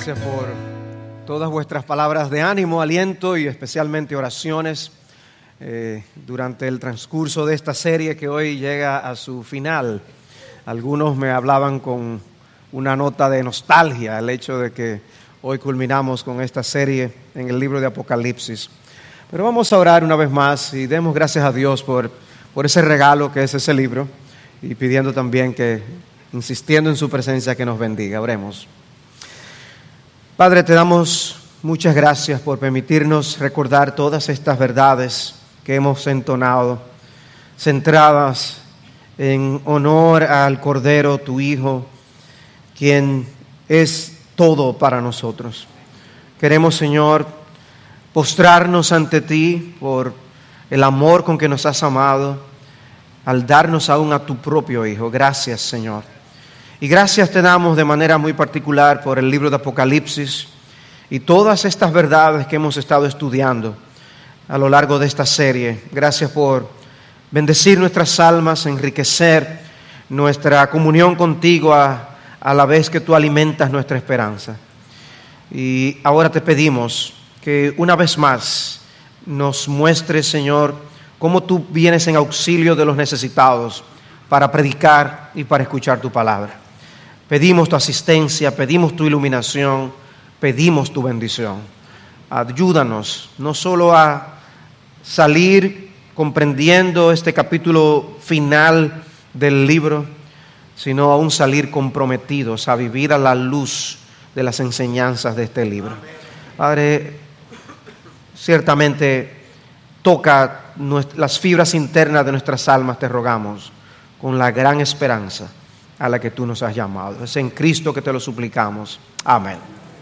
Gracias por todas vuestras palabras de ánimo, aliento y especialmente oraciones durante el transcurso de esta serie que hoy llega a su final. Algunos me hablaban con una nota de nostalgia el hecho de que hoy culminamos con esta serie en el libro de Apocalipsis. Pero vamos a orar una vez más y demos gracias a Dios por ese regalo que es ese libro y pidiendo también que, insistiendo en su presencia, que nos bendiga. Oremos. Padre, te damos muchas gracias por permitirnos recordar todas estas verdades que hemos entonado, centradas en honor al Cordero, tu Hijo, quien es todo para nosotros. Queremos, Señor, postrarnos ante ti por el amor con que nos has amado, al darnos aún a tu propio Hijo. Gracias, Señor. Y gracias te damos de manera muy particular por el libro de Apocalipsis y todas estas verdades que hemos estado estudiando a lo largo de esta serie. Gracias por bendecir nuestras almas, enriquecer nuestra comunión contigo a la vez que tú alimentas nuestra esperanza. Y ahora te pedimos que una vez más nos muestres, Señor, cómo tú vienes en auxilio de los necesitados para predicar y para escuchar tu palabra. Pedimos tu asistencia, pedimos tu iluminación, pedimos tu bendición. Ayúdanos no solo a salir comprendiendo este capítulo final del libro, sino aún salir comprometidos a vivir a la luz de las enseñanzas de este libro. Padre, ciertamente toca las fibras internas de nuestras almas, te rogamos, con la gran esperanza a la que tú nos has llamado. Es en Cristo que te lo suplicamos. Amén.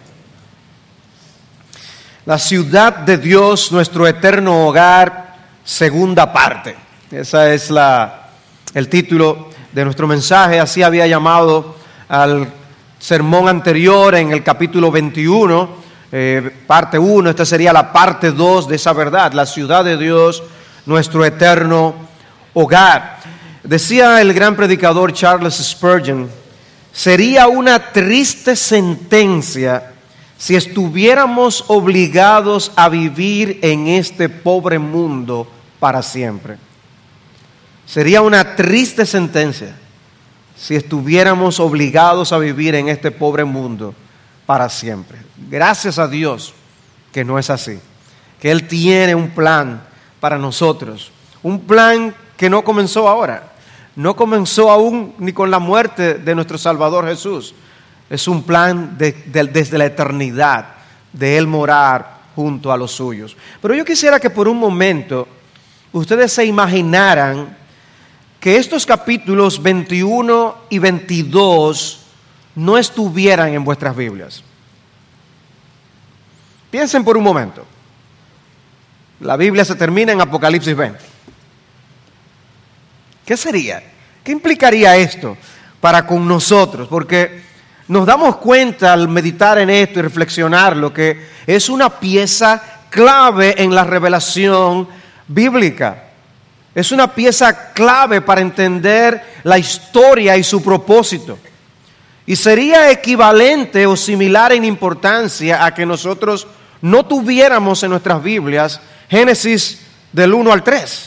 La ciudad de Dios, nuestro eterno hogar, segunda parte. Ese es el título de nuestro mensaje. Así había llamado al sermón anterior en el capítulo 21, parte 1. Esta sería la parte 2 de esa verdad. La ciudad de Dios, nuestro eterno hogar. Decía el gran predicador Charles Spurgeon, sería una triste sentencia si estuviéramos obligados a vivir en este pobre mundo para siempre. Sería una triste sentencia si estuviéramos obligados a vivir en este pobre mundo para siempre. Gracias a Dios que no es así, que Él tiene un plan para nosotros, un plan que no comenzó ahora, no comenzó aún ni con la muerte de nuestro Salvador Jesús. Es un plan desde la eternidad, de Él morar junto a los suyos. Pero yo quisiera que por un momento ustedes se imaginaran que estos capítulos 21 y 22 no estuvieran en vuestras Biblias. Piensen por un momento. La Biblia se termina en Apocalipsis 20. ¿Qué sería? ¿Qué implicaría esto para con nosotros? Porque nos damos cuenta al meditar en esto y reflexionar lo que es una pieza clave en la revelación bíblica. Es una pieza clave para entender la historia y su propósito. Y sería equivalente o similar en importancia a que nosotros no tuviéramos en nuestras Biblias Génesis del 1 al 3.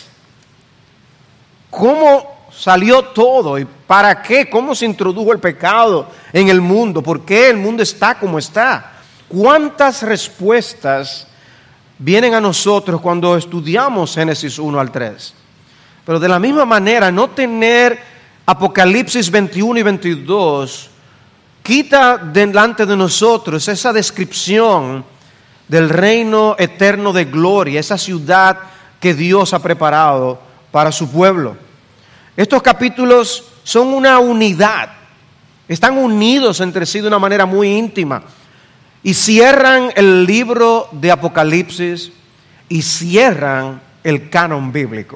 ¿Cómo salió todo y para qué? ¿Cómo se introdujo el pecado en el mundo? ¿Por qué el mundo está como está? ¿Cuántas respuestas vienen a nosotros cuando estudiamos Génesis 1 al 3? Pero de la misma manera, no tener Apocalipsis 21 y 22 quita delante de nosotros esa descripción del reino eterno de gloria, esa ciudad que Dios ha preparado para su pueblo. Estos capítulos son una unidad, están unidos entre sí de una manera muy íntima y cierran el libro de Apocalipsis y cierran el canon bíblico.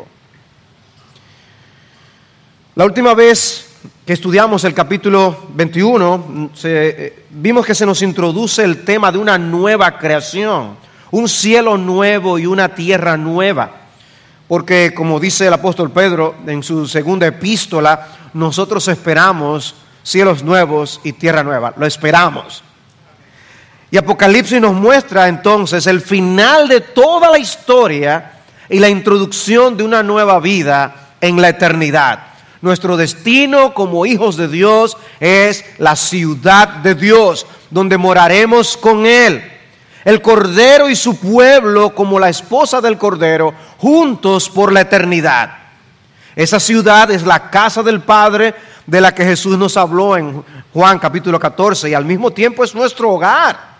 La última vez que estudiamos el capítulo 21, vimos que se nos introduce el tema de una nueva creación, un cielo nuevo y una tierra nueva. Porque, como dice el apóstol Pedro en su segunda epístola, nosotros esperamos cielos nuevos y tierra nueva. Lo esperamos. Y Apocalipsis nos muestra entonces el final de toda la historia y la introducción de una nueva vida en la eternidad. Nuestro destino como hijos de Dios es la ciudad de Dios, donde moraremos con Él. El Cordero y su pueblo como la esposa del Cordero, juntos por la eternidad. Esa ciudad es la casa del Padre de la que Jesús nos habló en Juan capítulo 14 y al mismo tiempo es nuestro hogar.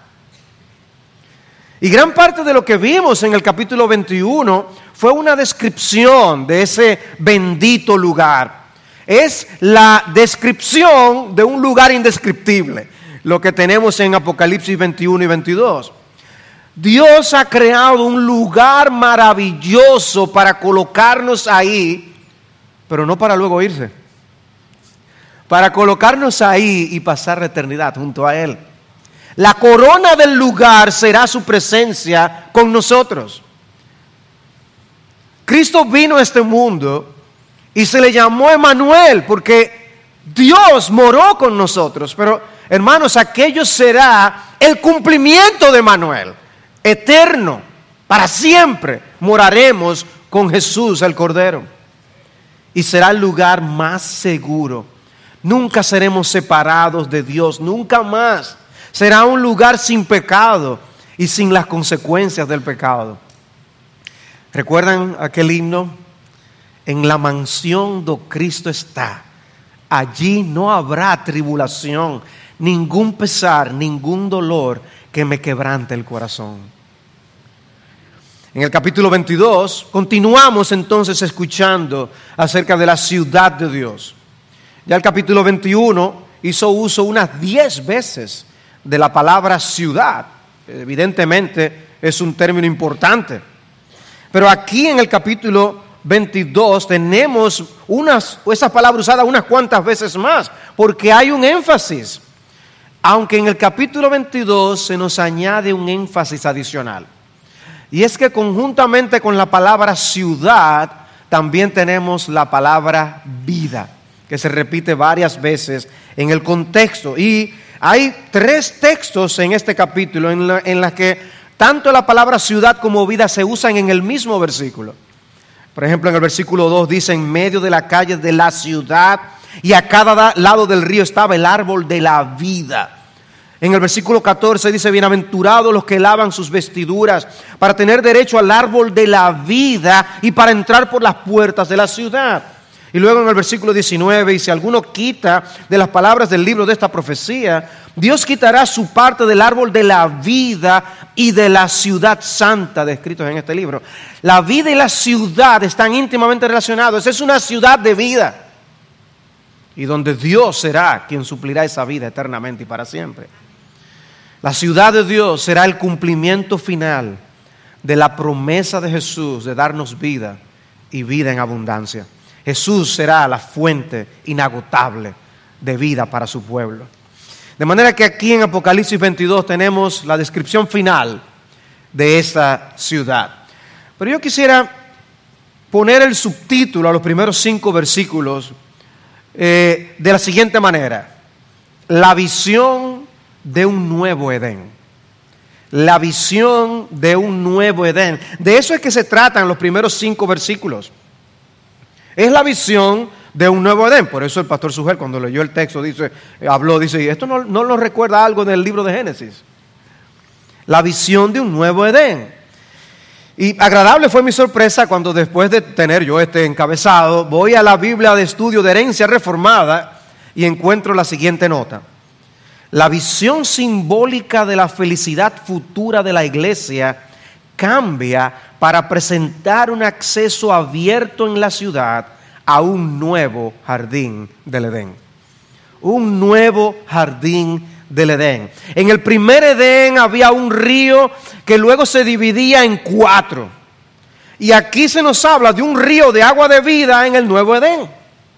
Y gran parte de lo que vimos en el capítulo 21 fue una descripción de ese bendito lugar. Es la descripción de un lugar indescriptible, lo que tenemos en Apocalipsis 21 y 22. Dios ha creado un lugar maravilloso para colocarnos ahí, pero no para luego irse. Para colocarnos ahí y pasar la eternidad junto a Él. La corona del lugar será su presencia con nosotros. Cristo vino a este mundo y se le llamó Emmanuel porque Dios moró con nosotros. Pero hermanos, aquello será el cumplimiento de Emmanuel, eterno, para siempre moraremos con Jesús el Cordero. Y será el lugar más seguro. Nunca seremos separados de Dios, nunca más. Será un lugar sin pecado y sin las consecuencias del pecado. ¿Recuerdan aquel himno? En la mansión do Cristo está. Allí no habrá tribulación, ningún pesar, ningún dolor que me quebrante el corazón. En el capítulo 22 continuamos entonces escuchando acerca de la ciudad de Dios. Ya el capítulo 21 hizo uso unas 10 veces de la palabra ciudad. Evidentemente es un término importante. Pero aquí en el capítulo 22 tenemos esa palabra usada unas cuantas veces más, porque hay un énfasis. Aunque en el capítulo 22 se nos añade un énfasis adicional. Y es que conjuntamente con la palabra ciudad, también tenemos la palabra vida, que se repite varias veces en el contexto. Y hay 3 textos en este capítulo en los que tanto la palabra ciudad como vida se usan en el mismo versículo. Por ejemplo, en el versículo 2 dice: en medio de la calle de la ciudad y a cada lado del río estaba el árbol de la vida. En el versículo 14 dice: bienaventurados los que lavan sus vestiduras para tener derecho al árbol de la vida y para entrar por las puertas de la ciudad. Y luego en el versículo 19, y si alguno quita de las palabras del libro de esta profecía, Dios quitará su parte del árbol de la vida y de la ciudad santa descritos en este libro. La vida y la ciudad están íntimamente relacionados. Es una ciudad de vida. Y donde Dios será quien suplirá esa vida eternamente y para siempre. La ciudad de Dios será el cumplimiento final de la promesa de Jesús de darnos vida y vida en abundancia. Jesús será la fuente inagotable de vida para su pueblo. De manera que aquí en Apocalipsis 22 tenemos la descripción final de esta ciudad. Pero yo quisiera poner el subtítulo a los primeros 5 versículos de la siguiente manera: la visión de un nuevo Edén. La visión de un nuevo Edén. De eso es que se tratan los primeros 5 versículos. Es la visión de un nuevo Edén. Por eso el pastor Sugel, cuando leyó el texto, dice, ¿y esto no nos recuerda algo del libro de Génesis? La visión de un nuevo Edén. Y agradable fue mi sorpresa cuando, después de tener yo este encabezado, voy a la Biblia de Estudio de Herencia Reformada y encuentro la siguiente nota: la visión simbólica de la felicidad futura de la iglesia cambia para presentar un acceso abierto en la ciudad a un nuevo jardín del Edén. Un nuevo jardín del Edén. En el primer Edén había un río que luego se dividía en 4. Y aquí se nos habla de un río de agua de vida en el nuevo Edén.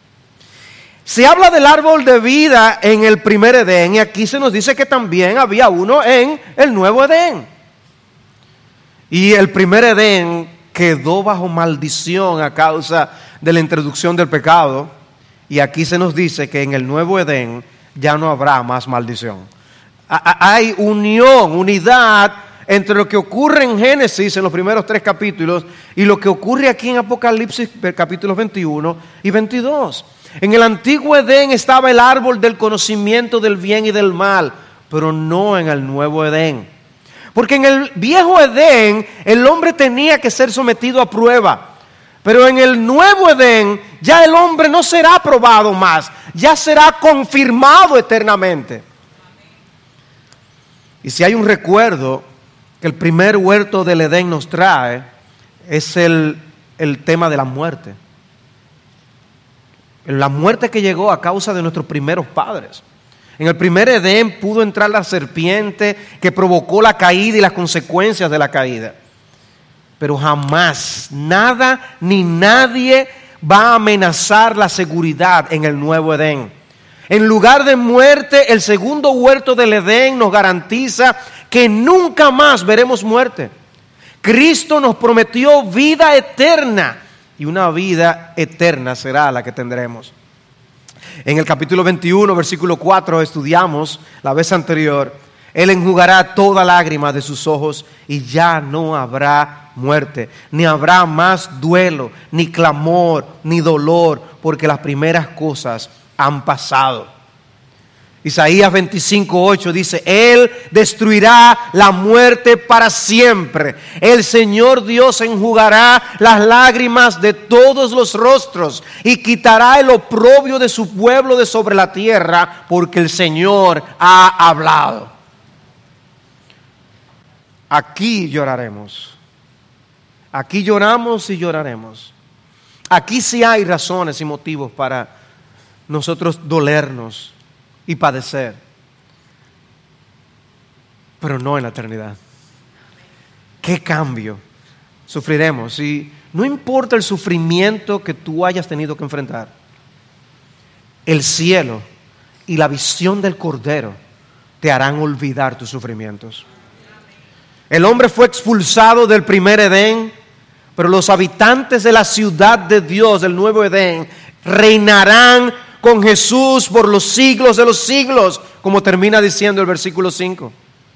Se habla del árbol de vida en el primer Edén y aquí se nos dice que también había uno en el nuevo Edén. Y el primer Edén quedó bajo maldición a causa de la introducción del pecado. Y aquí se nos dice que en el nuevo Edén ya no habrá más maldición. Hay unidad entre lo que ocurre en Génesis, en los primeros 3 capítulos, y lo que ocurre aquí en Apocalipsis, capítulos 21 y 22. En el antiguo Edén estaba el árbol del conocimiento del bien y del mal, pero no en el nuevo Edén. Porque en el viejo Edén el hombre tenía que ser sometido a prueba. Pero en el nuevo Edén ya el hombre no será probado más, ya será confirmado eternamente. Y si hay un recuerdo que el primer huerto del Edén nos trae, es el tema de la muerte. La muerte que llegó a causa de nuestros primeros padres. En el primer Edén pudo entrar la serpiente que provocó la caída y las consecuencias de la caída. Pero jamás, nada ni nadie va a amenazar la seguridad en el nuevo Edén. En lugar de muerte, el segundo huerto del Edén nos garantiza que nunca más veremos muerte. Cristo nos prometió vida eterna y una vida eterna será la que tendremos. En el capítulo 21, versículo 4, estudiamos la vez anterior: Él enjugará toda lágrima de sus ojos y ya no habrá muerte, ni habrá más duelo, ni clamor, ni dolor, porque las primeras cosas han pasado. Isaías 25:8 dice: Él destruirá la muerte para siempre. El Señor Dios enjugará las lágrimas de todos los rostros y quitará el oprobio de su pueblo de sobre la tierra, porque el Señor ha hablado. Aquí lloraremos. Aquí lloramos y lloraremos. Aquí sí hay razones y motivos para nosotros dolernos y padecer, pero no en la eternidad. ¿Qué cambio sufriremos? Y no importa el sufrimiento que tú hayas tenido que enfrentar, el cielo y la visión del Cordero te harán olvidar tus sufrimientos. El hombre fue expulsado del primer Edén, pero los habitantes de la ciudad de Dios, del nuevo Edén, reinarán con Jesús por los siglos de los siglos, como termina diciendo el versículo 5.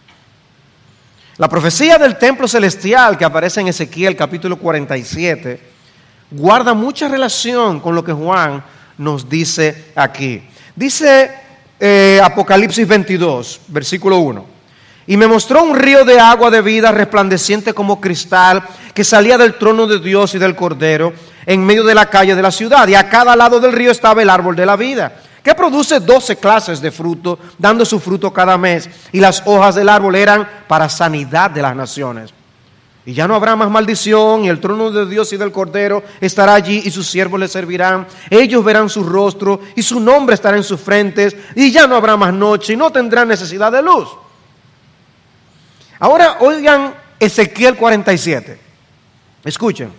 La profecía del templo celestial que aparece en Ezequiel capítulo 47 guarda mucha relación con lo que Juan nos dice aquí. Dice Apocalipsis 22, versículo 1: Y me mostró un río de agua de vida resplandeciente como cristal, que salía del trono de Dios y del Cordero en medio de la calle de la ciudad. Y a cada lado del río estaba el árbol de la vida, que produce 12 clases de fruto, dando su fruto cada mes. Y las hojas del árbol eran para sanidad de las naciones. Y ya no habrá más maldición, y el trono de Dios y del Cordero estará allí, y sus siervos le servirán. Ellos verán su rostro, y su nombre estará en sus frentes, y ya no habrá más noche, y no tendrán necesidad de luz. Ahora oigan Ezequiel 47. Escuchen.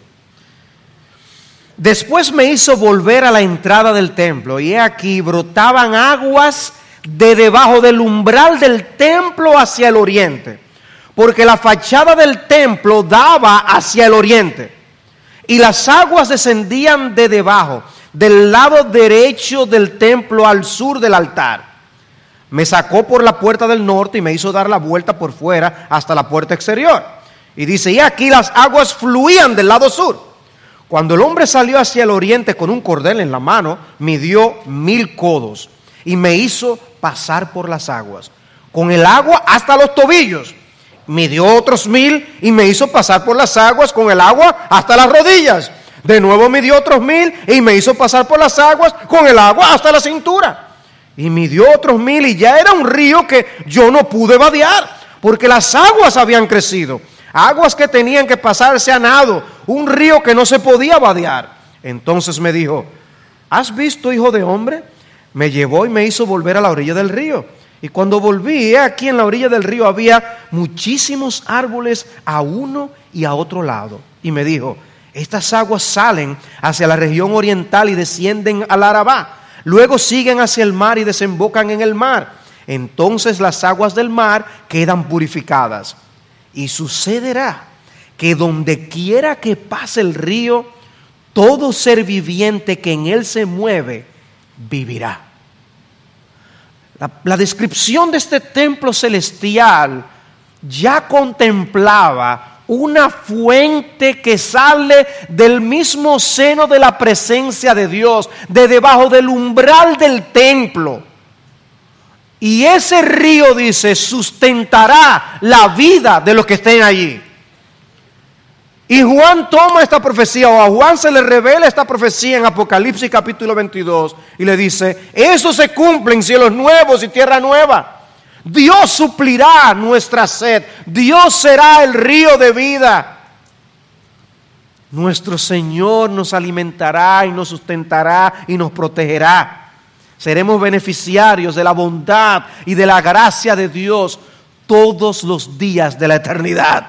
Después me hizo volver a la entrada del templo, y he aquí brotaban aguas de debajo del umbral del templo hacia el oriente, porque la fachada del templo daba hacia el oriente, y las aguas descendían de debajo, del lado derecho del templo al sur del altar. Me sacó por la puerta del norte y me hizo dar la vuelta por fuera hasta la puerta exterior. Y dice: y aquí las aguas fluían del lado sur. Cuando el hombre salió hacia el oriente con un cordel en la mano, midió 1000 codos y me hizo pasar por las aguas, con el agua hasta los tobillos. Midió otros 1000 y me hizo pasar por las aguas con el agua hasta las rodillas. De nuevo midió otros 1000 y me hizo pasar por las aguas con el agua hasta la cintura. Y midió otros 1000 y ya era un río que yo no pude vadear, porque las aguas habían crecido. Aguas que tenían que pasarse a nado, un río que no se podía vadear. Entonces me dijo: ¿has visto, hijo de hombre? Me llevó y me hizo volver a la orilla del río. Y cuando volví, aquí en la orilla del río había muchísimos árboles a uno y a otro lado. Y me dijo: estas aguas salen hacia la región oriental y descienden al Arabá. Luego siguen hacia el mar y desembocan en el mar. Entonces las aguas del mar quedan purificadas. Y sucederá que donde quiera que pase el río, todo ser viviente que en él se mueve, vivirá. La descripción de este templo celestial ya contemplaba una fuente que sale del mismo seno de la presencia de Dios, de debajo del umbral del templo. Y ese río, dice, sustentará la vida de los que estén allí. Y Juan toma esta profecía, o a Juan se le revela esta profecía en Apocalipsis capítulo 22, y le dice: eso se cumple en cielos nuevos y tierra nueva. Dios suplirá nuestra sed, Dios será el río de vida. Nuestro Señor nos alimentará y nos sustentará y nos protegerá. Seremos beneficiarios de la bondad y de la gracia de Dios todos los días de la eternidad.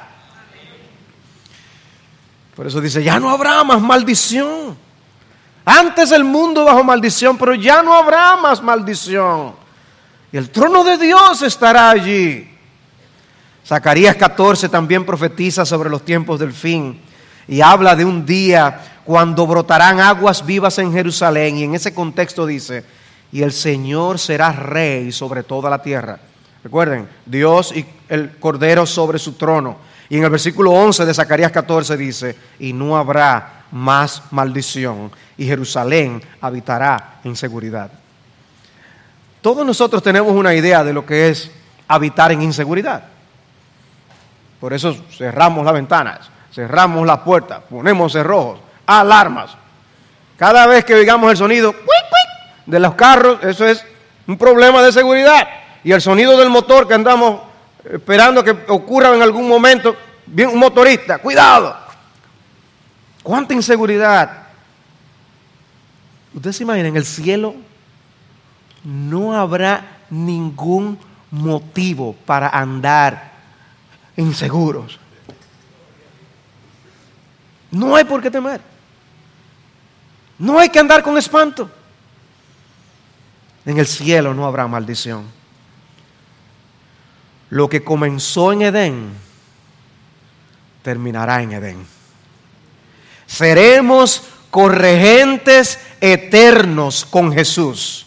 Por eso dice: ya no habrá más maldición. Antes el mundo bajo maldición, pero ya no habrá más maldición. Y el trono de Dios estará allí. Zacarías 14 también profetiza sobre los tiempos del fin y habla de un día cuando brotarán aguas vivas en Jerusalén. Y en ese contexto dice: y el Señor será rey sobre toda la tierra. Recuerden, Dios y el Cordero sobre su trono. Y en el versículo 11 de Zacarías 14 dice: y no habrá más maldición, y Jerusalén habitará en seguridad. Todos nosotros tenemos una idea de lo que es habitar en inseguridad. Por eso cerramos las ventanas, cerramos las puertas, ponemos cerrojos, alarmas. Cada vez que oigamos el sonido ¡cuic, cuic! De los carros, eso es un problema de seguridad. Y el sonido del motor que andamos esperando que ocurra en algún momento, bien, un motorista, cuidado. ¿Cuánta inseguridad? Ustedes se imaginan, en el cielo no habrá ningún motivo para andar inseguros. No hay por qué temer. No hay que andar con espanto. En el cielo no habrá maldición. Lo que comenzó en Edén terminará en Edén. Seremos corregentes eternos con Jesús.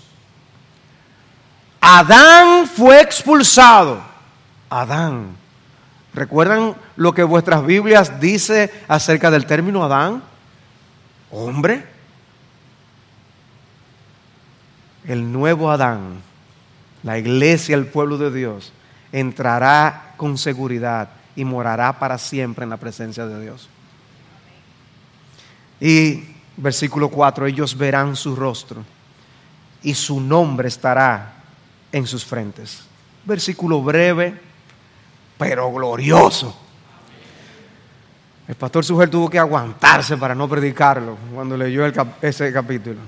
Adán fue expulsado. Adán. ¿Recuerdan lo que vuestras Biblias dice acerca del término Adán? Hombre. El nuevo Adán, la iglesia, el pueblo de Dios, entrará con seguridad y morará para siempre en la presencia de Dios. Y versículo 4, ellos verán su rostro y su nombre estará en sus frentes. Versículo breve, pero glorioso. El pastor Sugel tuvo que aguantarse para no predicarlo cuando leyó ese capítulo.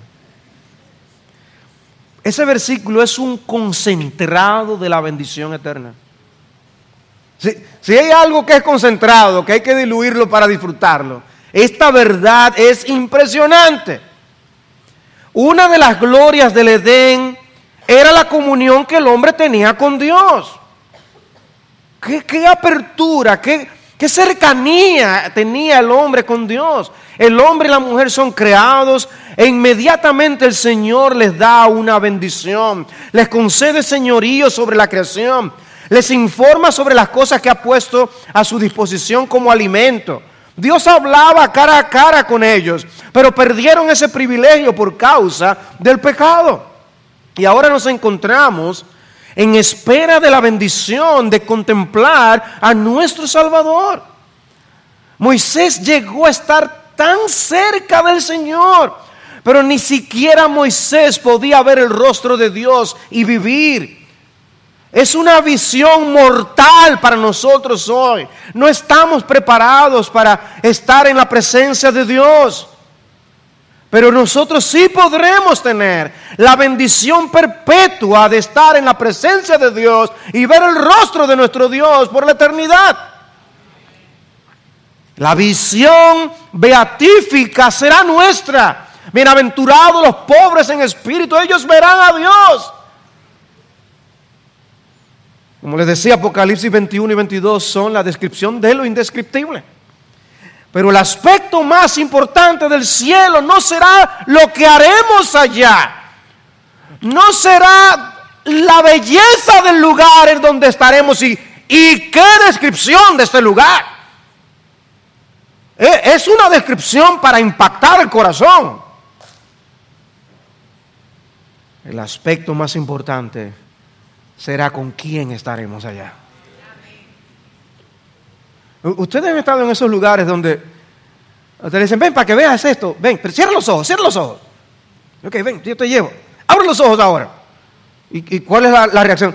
Ese versículo es un concentrado de la bendición eterna. Si hay algo que es concentrado, que hay que diluirlo para disfrutarlo, esta verdad es impresionante. Una de las glorias del Edén era la comunión que el hombre tenía con Dios. Qué apertura, qué cercanía tenía el hombre con Dios. El hombre y la mujer son creados e inmediatamente el Señor les da una bendición. Les concede señorío sobre la creación. Les informa sobre las cosas que ha puesto a su disposición como alimento. Dios hablaba cara a cara con ellos, pero perdieron ese privilegio por causa del pecado. Y ahora nos encontramos en espera de la bendición de contemplar a nuestro Salvador. Moisés llegó a estar tan cerca del Señor, pero ni siquiera Moisés podía ver el rostro de Dios y vivir. Es una visión mortal para nosotros hoy. No estamos preparados para estar en la presencia de Dios. Pero nosotros sí podremos tener la bendición perpetua de estar en la presencia de Dios y ver el rostro de nuestro Dios por la eternidad. La visión beatífica será nuestra. Bienaventurados los pobres en espíritu, ellos verán a Dios. Como les decía, Apocalipsis 21 y 22 son la descripción de lo indescriptible. Pero el aspecto más importante del cielo no será lo que haremos allá. No será la belleza del lugar en donde estaremos y qué descripción de este lugar. Es una descripción para impactar el corazón. El aspecto más importante será con quién estaremos allá. Ustedes han estado en esos lugares donde te dicen, ven para que veas esto, ven, pero cierra los ojos. Ok, ven, yo te llevo. Abre los ojos ahora. ¿Y cuál es la reacción?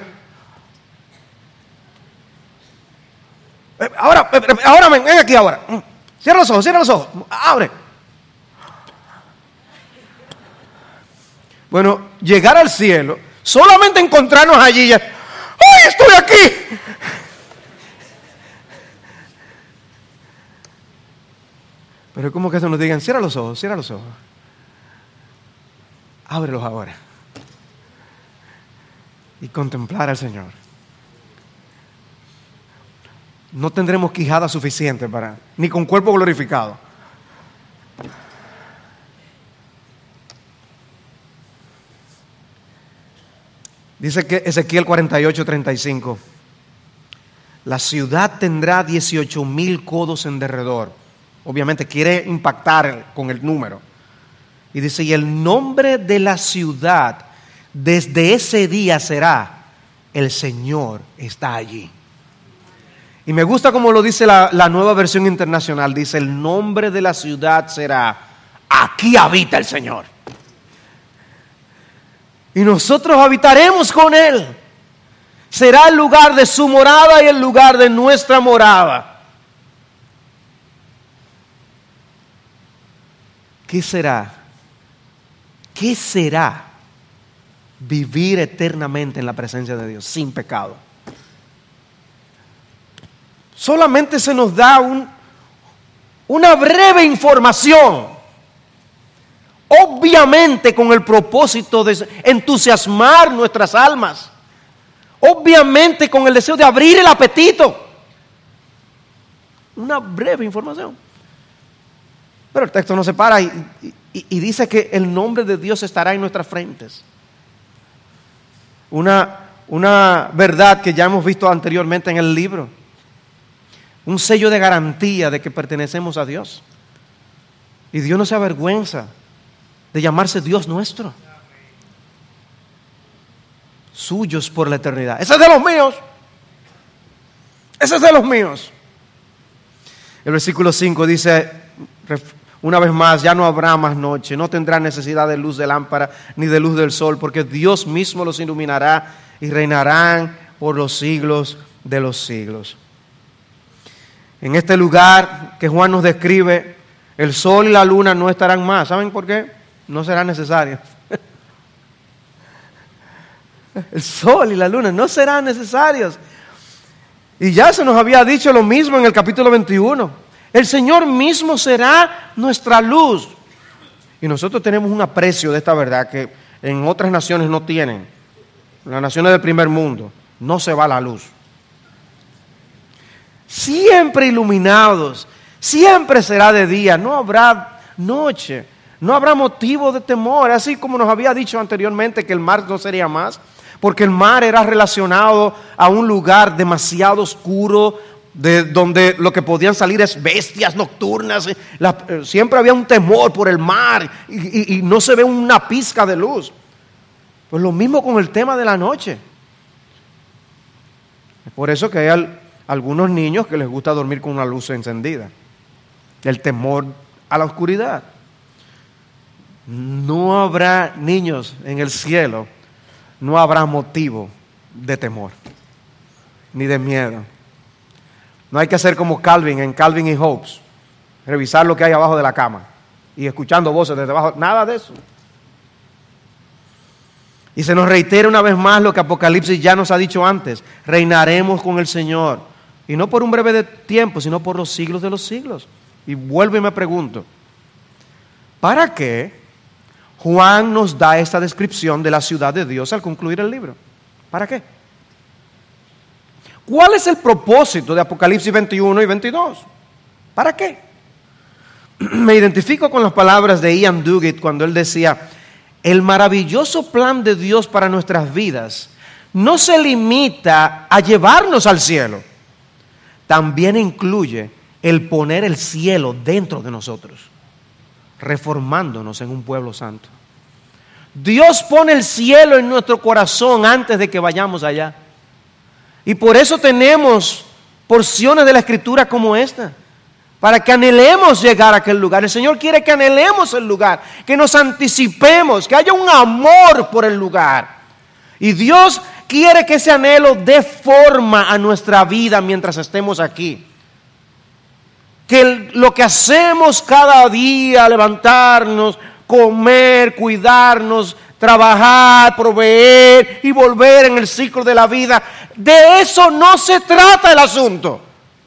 Ahora ven aquí ahora. Cierra los ojos, abre. Bueno, llegar al cielo, solamente encontrarnos allí ya. ¡Ay, estoy aquí! Pero ¿cómo que eso nos digan? Cierra los ojos. Ábrelos ahora. Y contemplar al Señor. No tendremos quijada suficiente ni con cuerpo glorificado. Dice que Ezequiel 48:35. La ciudad tendrá 18,000 codos en derredor. Obviamente quiere impactar con el número. Y dice, y el nombre de la ciudad desde ese día será: el Señor está allí. Y me gusta como lo dice la nueva versión internacional. Dice, el nombre de la ciudad será: aquí habita el Señor. Y nosotros habitaremos con Él. Será el lugar de su morada y el lugar de nuestra morada. ¿Qué será? ¿Qué será vivir eternamente en la presencia de Dios sin pecado? Solamente se nos da una breve información. Obviamente con el propósito de entusiasmar nuestras almas. Obviamente con el deseo de abrir el apetito. Una breve información. Pero el texto no se para y dice que el nombre de Dios estará en nuestras frentes. Una verdad que ya hemos visto anteriormente en el libro. Un sello de garantía de que pertenecemos a Dios. Y Dios no se avergüenza de llamarse Dios nuestro. Suyos por la eternidad. Ese es de los míos. Ese es de los míos. El versículo 5 dice, una vez más, ya no habrá más noche, no tendrán necesidad de luz de lámpara ni de luz del sol, porque Dios mismo los iluminará y reinarán por los siglos de los siglos. En este lugar que Juan nos describe, el sol y la luna no estarán más. ¿Saben por qué? No serán necesarios. El sol y la luna no serán necesarios. Y ya se nos había dicho lo mismo en el capítulo 21. El Señor mismo será nuestra luz. Y nosotros tenemos un aprecio de esta verdad que en otras naciones no tienen. En las naciones del primer mundo no se va la luz. Siempre iluminados, siempre será de día, no habrá noche, no habrá motivo de temor. Así como nos había dicho anteriormente que el mar no sería más, porque el mar era relacionado a un lugar demasiado oscuro, de donde lo que podían salir es bestias nocturnas. Siempre había un temor por el mar y no se ve una pizca de luz. Pues lo mismo con el tema de la noche. Es por eso que hay algunos niños que les gusta dormir con una luz encendida. El temor a la oscuridad. No habrá niños en el cielo, no habrá motivo de temor, ni de miedo. No hay que hacer como Calvin en Calvin y Hobbes, revisar lo que hay abajo de la cama y escuchando voces desde abajo, nada de eso. Y se nos reitera una vez más lo que Apocalipsis ya nos ha dicho antes: reinaremos con el Señor, y no por un breve tiempo, sino por los siglos de los siglos. Y vuelvo y me pregunto, ¿para qué Juan nos da esta descripción de la ciudad de Dios al concluir el libro? ¿Para qué? ¿Cuál es el propósito de Apocalipsis 21 y 22? ¿Para qué? Me identifico con las palabras de Ian Duguid cuando él decía: el maravilloso plan de Dios para nuestras vidas no se limita a llevarnos al cielo, también incluye el poner el cielo dentro de nosotros, reformándonos en un pueblo santo. Dios pone el cielo en nuestro corazón antes de que vayamos allá. Y por eso tenemos porciones de la Escritura como esta, para que anhelemos llegar a aquel lugar. El Señor quiere que anhelemos el lugar, que nos anticipemos, que haya un amor por el lugar. Y Dios quiere que ese anhelo dé forma a nuestra vida mientras estemos aquí. Que lo que hacemos cada día, levantarnos, comer, cuidarnos, trabajar, proveer y volver en el ciclo de la vida, de eso no se trata el asunto.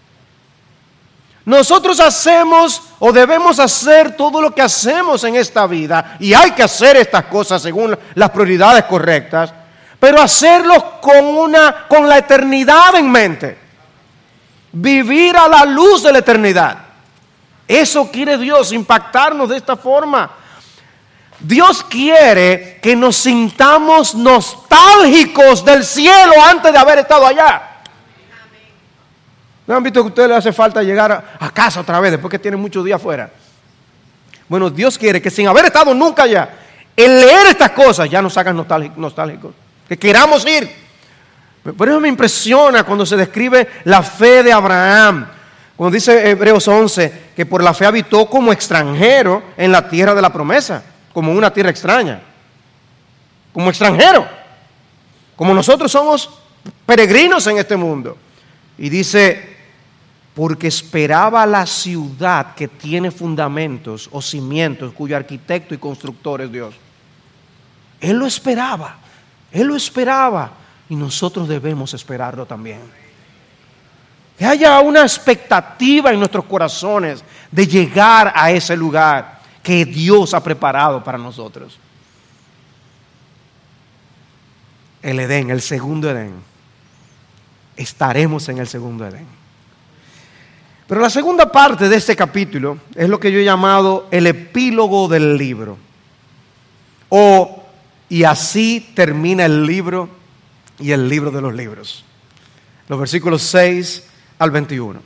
Nosotros hacemos o debemos hacer todo lo que hacemos en esta vida, y hay que hacer estas cosas según las prioridades correctas, pero hacerlo con la eternidad en mente. Vivir a la luz de la eternidad. Eso quiere Dios, impactarnos de esta forma. Dios quiere que nos sintamos nostálgicos del cielo antes de haber estado allá. ¿No han visto que a ustedes les hace falta llegar a casa otra vez después que tienen muchos días afuera? Bueno, Dios quiere que sin haber estado nunca allá, el leer estas cosas ya nos hagan nostálgicos, que queramos ir. Por eso me impresiona cuando se describe la fe de Abraham. Cuando dice Hebreos 11 que por la fe habitó como extranjero en la tierra de la promesa, como una tierra extraña, como extranjero, como nosotros somos peregrinos en este mundo. Y dice, porque esperaba la ciudad que tiene fundamentos o cimientos, cuyo arquitecto y constructor es Dios. Él lo esperaba, y nosotros debemos esperarlo también. Que haya una expectativa en nuestros corazones de llegar a ese lugar que Dios ha preparado para nosotros. El Edén, el segundo Edén. Estaremos en el segundo Edén. Pero la segunda parte de este capítulo es lo que yo he llamado el epílogo del libro. Y así termina el libro y el libro de los libros. Los versículos 6 al 21.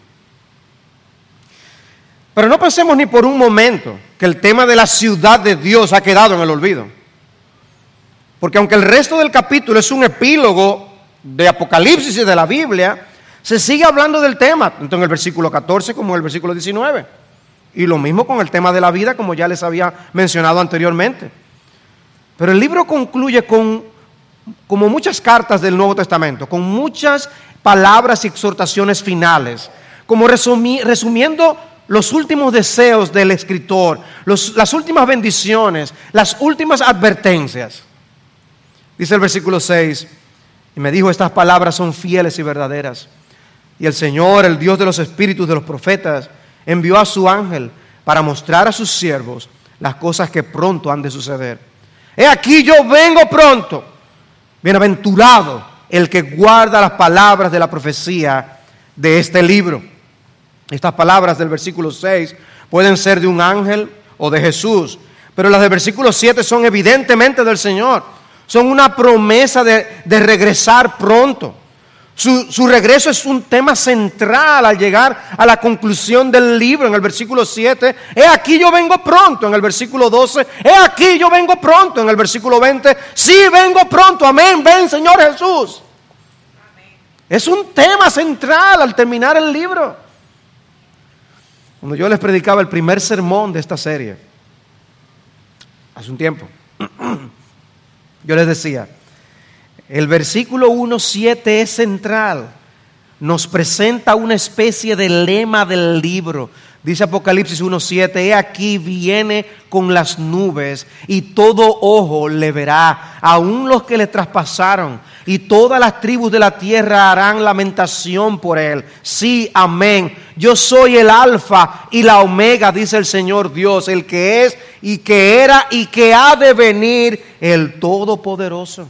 Pero no pensemos ni por un momento que el tema de la ciudad de Dios ha quedado en el olvido. Porque aunque el resto del capítulo es un epílogo de Apocalipsis y de la Biblia, se sigue hablando del tema, tanto en el versículo 14 como en el versículo 19. Y lo mismo con el tema de la vida, como ya les había mencionado anteriormente. Pero el libro concluye como muchas cartas del Nuevo Testamento, con muchas palabras y exhortaciones finales, como resumiendo los últimos deseos del escritor, las últimas bendiciones, las últimas advertencias. Dice el versículo 6, y me dijo, estas palabras son fieles y verdaderas. Y el Señor, el Dios de los espíritus de los profetas, envió a su ángel para mostrar a sus siervos las cosas que pronto han de suceder. He aquí yo vengo pronto. Bienaventurado el que guarda las palabras de la profecía de este libro. Estas palabras del versículo 6 pueden ser de un ángel o de Jesús, pero las del versículo 7 son evidentemente del Señor. Son una promesa de regresar pronto. Su regreso es un tema central al llegar a la conclusión del libro. En el versículo 7, he aquí yo vengo pronto. En el versículo 12, he aquí yo vengo pronto. En el versículo 20, sí vengo pronto, amén, ven Señor Jesús. Amén. Es un tema central al terminar el libro. Cuando yo les predicaba el primer sermón de esta serie, hace un tiempo, yo les decía, el versículo 1:7 es central. Nos presenta una especie de lema del libro. Dice Apocalipsis 1:7, he aquí viene con las nubes y todo ojo le verá, aun los que le traspasaron, y todas las tribus de la tierra harán lamentación por él. Sí, amén. Yo soy el alfa y la omega, dice el Señor Dios, el que es y que era y que ha de venir, el Todopoderoso.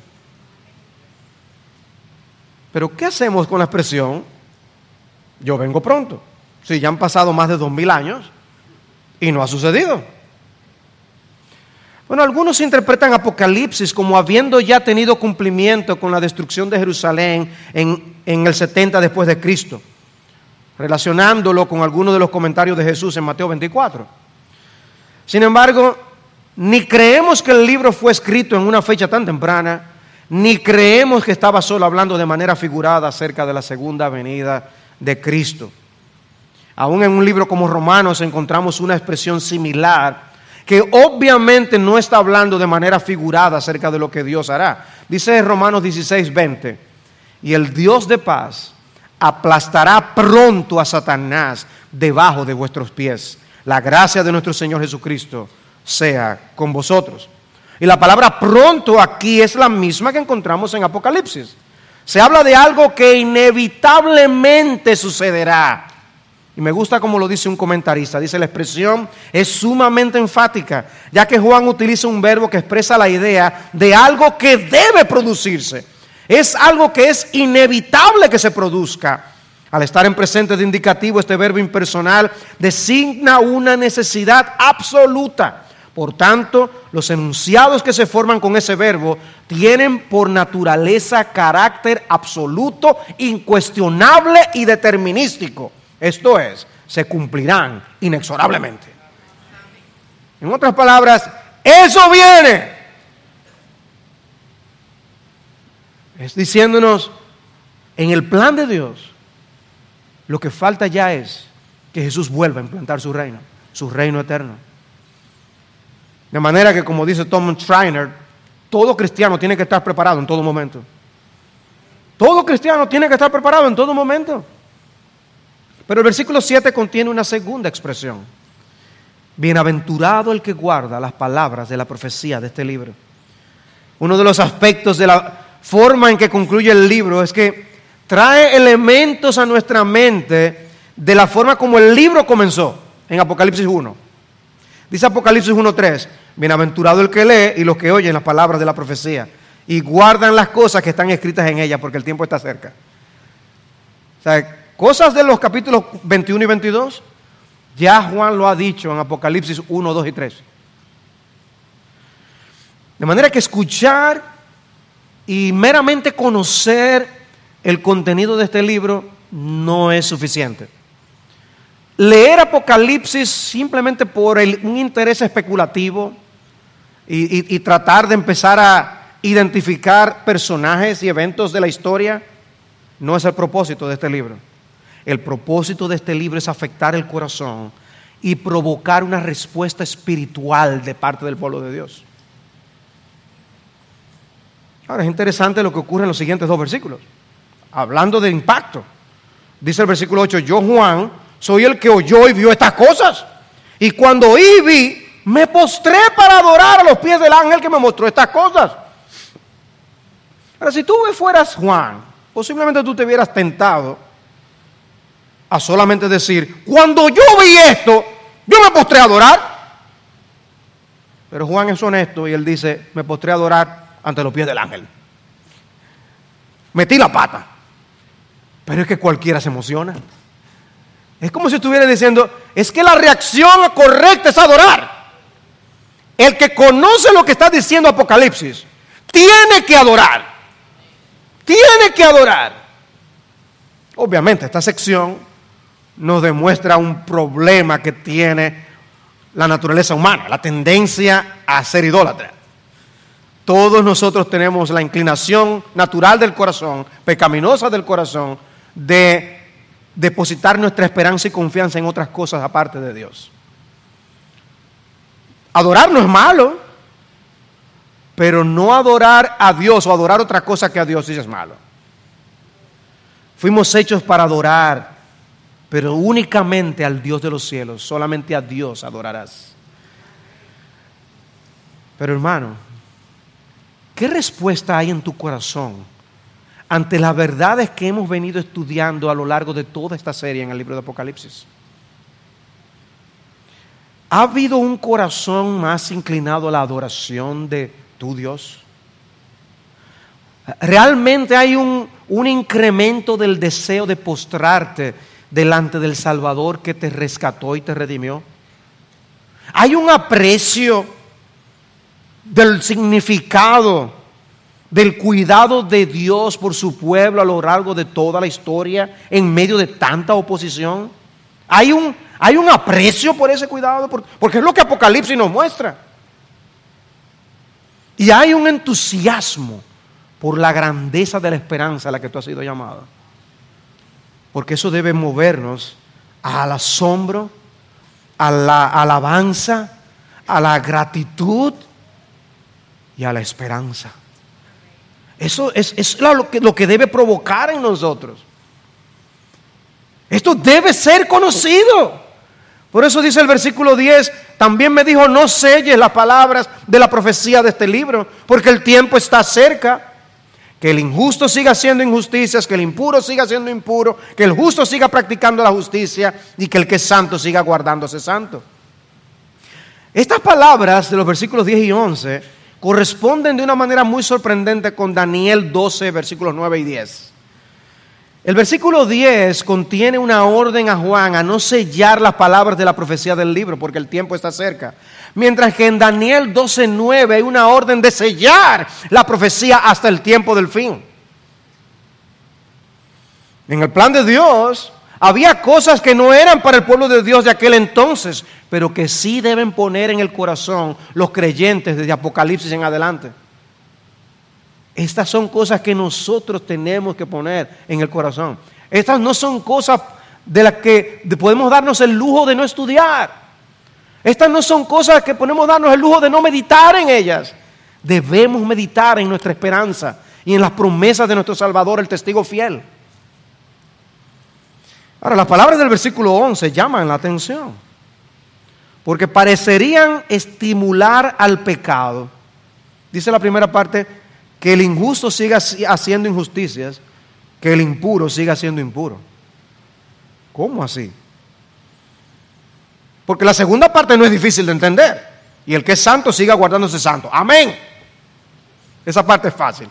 Pero ¿qué hacemos con la expresión yo vengo pronto? Si ya han pasado más de 2000 años y no ha sucedido. Bueno, algunos interpretan Apocalipsis como habiendo ya tenido cumplimiento con la destrucción de Jerusalén en el 70 después de Cristo, relacionándolo con algunos de los comentarios de Jesús en Mateo 24. Sin embargo, ni creemos que el libro fue escrito en una fecha tan temprana, ni creemos que estaba solo hablando de manera figurada acerca de la segunda venida de Cristo. Aún en un libro como Romanos encontramos una expresión similar que obviamente no está hablando de manera figurada acerca de lo que Dios hará. Dice en Romanos 16:20, y el Dios de paz aplastará pronto a Satanás debajo de vuestros pies. La gracia de nuestro Señor Jesucristo sea con vosotros. Y la palabra pronto aquí es la misma que encontramos en Apocalipsis. Se habla de algo que inevitablemente sucederá. Y me gusta como lo dice un comentarista. Dice: la expresión es sumamente enfática, ya que Juan utiliza un verbo que expresa la idea de algo que debe producirse. Es algo que es inevitable que se produzca. Al estar en presente de indicativo, este verbo impersonal designa una necesidad absoluta. Por tanto, los enunciados que se forman con ese verbo tienen por naturaleza carácter absoluto, incuestionable y determinístico. Esto es, se cumplirán inexorablemente. En otras palabras, eso viene. Es diciéndonos, en el plan de Dios, lo que falta ya es que Jesús vuelva a implantar su reino eterno. De manera que, como dice Tom Schreiner, todo cristiano tiene que estar preparado en todo momento. Todo cristiano tiene que estar preparado en todo momento. Pero el versículo 7 contiene una segunda expresión. Bienaventurado el que guarda las palabras de la profecía de este libro. Uno de los aspectos de la forma en que concluye el libro es que trae elementos a nuestra mente de la forma como el libro comenzó en Apocalipsis 1. Dice Apocalipsis 1:3, bienaventurado el que lee y los que oyen las palabras de la profecía y guardan las cosas que están escritas en ella, porque el tiempo está cerca. O sea, cosas de los capítulos 21 y 22, ya Juan lo ha dicho en Apocalipsis 1, 2 y 3. De manera que escuchar y meramente conocer el contenido de este libro no es suficiente. Leer Apocalipsis simplemente por un interés especulativo y tratar de empezar a identificar personajes y eventos de la historia no es el propósito de este libro. El propósito de este libro es afectar el corazón y provocar una respuesta espiritual de parte del pueblo de Dios. Ahora es interesante lo que ocurre en los siguientes dos versículos. Hablando de impacto, dice el versículo 8, yo Juan soy el que oyó y vio estas cosas. Y cuando oí y vi, me postré para adorar a los pies del ángel que me mostró estas cosas. Ahora, si tú fueras Juan, posiblemente tú te hubieras tentado a solamente decir, cuando yo vi esto, yo me postré a adorar. Pero Juan es honesto y él dice, me postré a adorar ante los pies del ángel. Metí la pata. Pero es que cualquiera se emociona. Es como si estuviera diciendo, es que la reacción correcta es adorar. El que conoce lo que está diciendo Apocalipsis, tiene que adorar. Tiene que adorar. Obviamente esta sección nos demuestra un problema que tiene la naturaleza humana, la tendencia a ser idólatra. Todos nosotros tenemos la inclinación natural del corazón, pecaminosa del corazón, de depositar nuestra esperanza y confianza en otras cosas aparte de Dios. Adorar no es malo, pero no adorar a Dios o adorar otra cosa que a Dios sí es malo. Fuimos hechos para adorar, pero únicamente al Dios de los cielos, solamente a Dios adorarás. Pero hermano, ¿qué respuesta hay en tu corazón ante las verdades que hemos venido estudiando a lo largo de toda esta serie en el libro de Apocalipsis? ¿Ha habido un corazón más inclinado a la adoración de tu Dios? ¿Realmente hay un incremento del deseo de postrarte delante del Salvador que te rescató y te redimió? ¿Hay un aprecio del significado, del cuidado de Dios por su pueblo a lo largo de toda la historia, en medio de tanta oposición? Hay un aprecio por ese cuidado, porque es lo que Apocalipsis nos muestra. Y hay un entusiasmo por la grandeza de la esperanza a la que tú has sido llamado. Porque eso debe movernos al asombro, a la alabanza, a la gratitud y a la esperanza. Eso es lo que debe provocar en nosotros. Esto debe ser conocido. Por eso dice el versículo 10, también me dijo, no selles las palabras de la profecía de este libro, porque el tiempo está cerca. Que el injusto siga haciendo injusticias, que el impuro siga siendo impuro, que el justo siga practicando la justicia y que el que es santo siga guardándose santo. Estas palabras de los versículos 10 y 11 corresponden de una manera muy sorprendente con Daniel 12, versículos 9 y 10. El versículo 10 contiene una orden a Juan a no sellar las palabras de la profecía del libro porque el tiempo está cerca. Mientras que en Daniel 12:9 hay una orden de sellar la profecía hasta el tiempo del fin. En el plan de Dios había cosas que no eran para el pueblo de Dios de aquel entonces, pero que sí deben poner en el corazón los creyentes desde Apocalipsis en adelante. Estas son cosas que nosotros tenemos que poner en el corazón. Estas no son cosas de las que podemos darnos el lujo de no estudiar. Estas no son cosas que podemos darnos el lujo de no meditar en ellas. Debemos meditar en nuestra esperanza y en las promesas de nuestro Salvador, el testigo fiel. Ahora, las palabras del versículo 11 llaman la atención, porque parecerían estimular al pecado. Dice la primera parte, que el injusto siga haciendo injusticias, que el impuro siga siendo impuro. ¿Cómo así? Porque la segunda parte no es difícil de entender. Y el que es santo siga guardándose santo. Amén. Esa parte es fácil.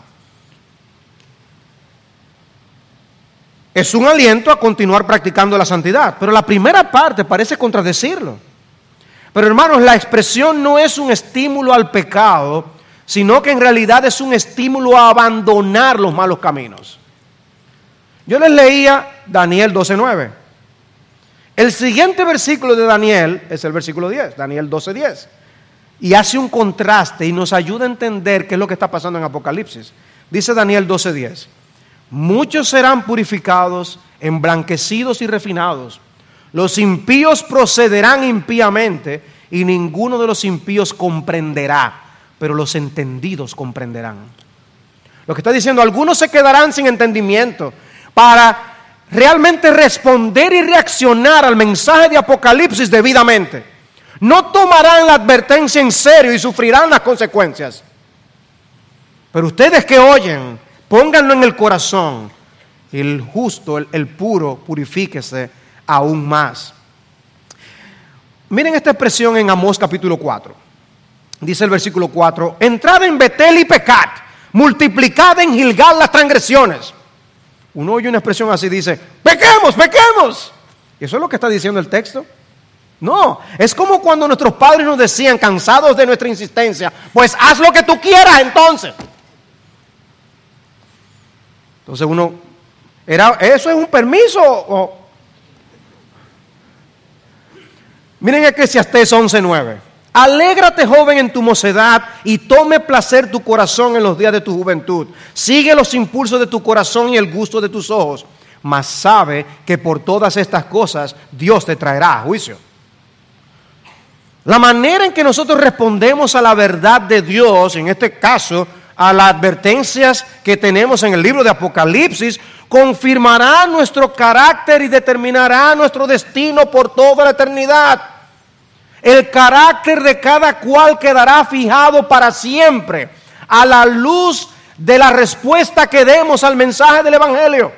Es un aliento a continuar practicando la santidad. Pero la primera parte parece contradecirlo. Pero hermanos, la expresión no es un estímulo al pecado, sino que en realidad es un estímulo a abandonar los malos caminos. Yo les leía Daniel 12:9. El siguiente versículo de Daniel es el versículo 10, Daniel 12:10. Y hace un contraste y nos ayuda a entender qué es lo que está pasando en Apocalipsis. Dice Daniel 12:10. Muchos serán purificados, emblanquecidos y refinados. Los impíos procederán impíamente y ninguno de los impíos comprenderá, pero los entendidos comprenderán. Lo que está diciendo, algunos se quedarán sin entendimiento para realmente responder y reaccionar al mensaje de Apocalipsis debidamente. No tomarán la advertencia en serio y sufrirán las consecuencias. Pero ustedes que oyen, pónganlo en el corazón. El justo, el puro, purifíquese aún más. Miren esta expresión en Amós capítulo 4. Dice el versículo 4, entrad en Betel y pecad, multiplicad en Gilgal las transgresiones. Uno oye una expresión así, dice, pequemos, pequemos. ¿Y eso es lo que está diciendo el texto? No, es como cuando nuestros padres nos decían, cansados de nuestra insistencia, pues haz lo que tú quieras entonces. Entonces ¿eso es un permiso? Miren Eclesiastés 11:9. Alégrate, joven, en tu mocedad y tome placer tu corazón en los días de tu juventud. Sigue los impulsos de tu corazón y el gusto de tus ojos, mas sabe que por todas estas cosas Dios te traerá a juicio. La manera en que nosotros respondemos a la verdad de Dios, en este caso a las advertencias que tenemos en el libro de Apocalipsis, confirmará nuestro carácter y determinará nuestro destino por toda la eternidad. El carácter de cada cual quedará fijado para siempre a la luz de la respuesta que demos al mensaje del Evangelio.